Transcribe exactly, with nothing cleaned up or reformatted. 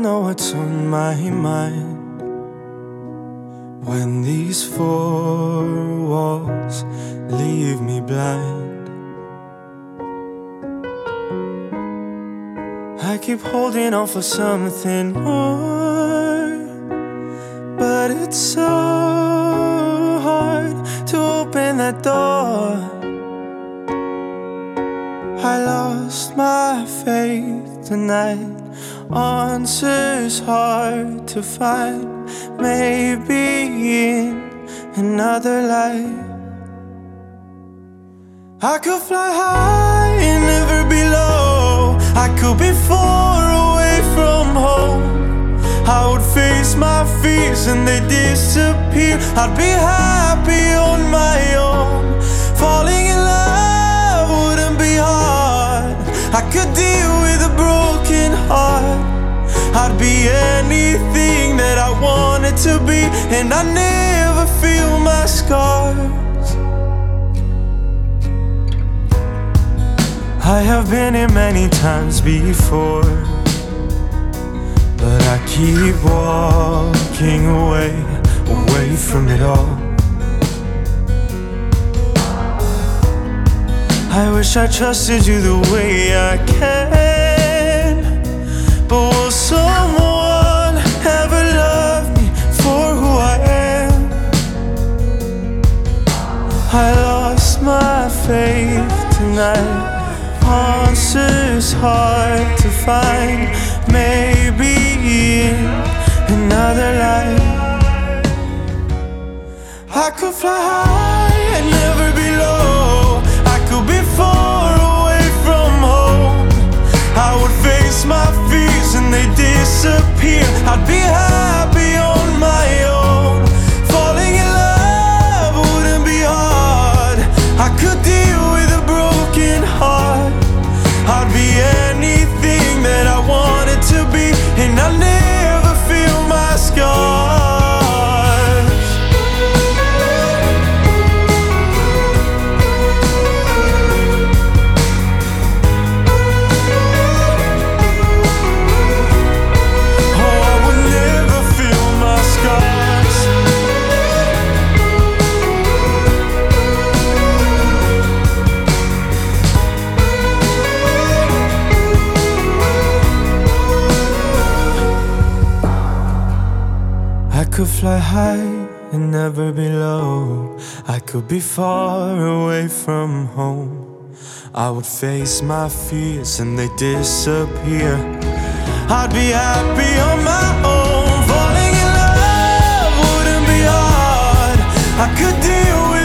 know what's on my mind when these four walls leave me blind. I keep holding on for something more, but it's so hard to open that door. I lost my faith tonight. Answers hard to find. Maybe in another life I could fly high and never be low. I could be far away from home. I would face my fears and they disappear. I'd be happy on my own. Falling in love wouldn't be hard. I could deal with a broken heart. I'd be anything that I wanted to be, and I never feel my scars. I have been here many times before, but I keep walking away, away from it all. I wish I trusted you the way I can, but will someone ever love me for who I am? I lost my faith tonight. Answers hard to find. Maybe in another life I could fly high and never be low. I could be far away from home. I would face my fears and they disappear. I'd be happy on my own. Falling in love wouldn't be hard. I could deal with a broken heart. I'd be anything that I wanted to be, and I never feel my scars. I could fly high and never be low. I could be far away from home. I would face my fears and they disappear. I'd be happy on my own. Falling in love wouldn't be hard. I could deal with